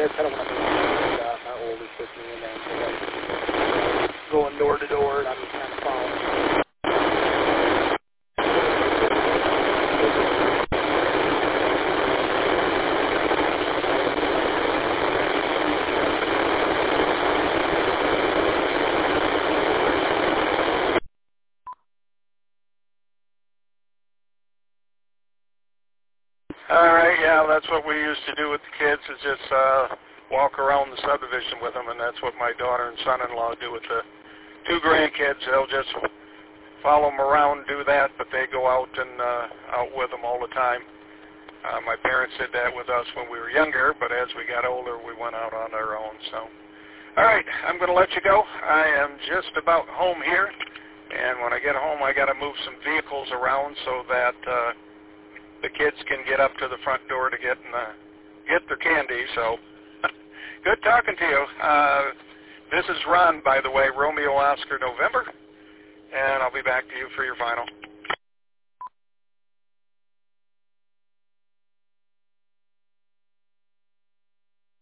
I don't want to make my oldest with me, and then going door to door, and I'm just kind of following. All right, yeah, that's what we used to do with the kids, is just walk around the subdivision with them, and that's what my daughter and son-in-law do with the two grandkids. They'll just follow them around, do that, but they go out and out with them all the time. My parents did that with us when we were younger, but as we got older, we went out on our own. So, all right, I'm going to let you go. I am just about home here, and when I get home, I got to move some vehicles around so that the kids can get up to the front door to get their candy. So, good talking to you. This is Ron, by the way, Romeo Oscar November, and I'll be back to you for your final.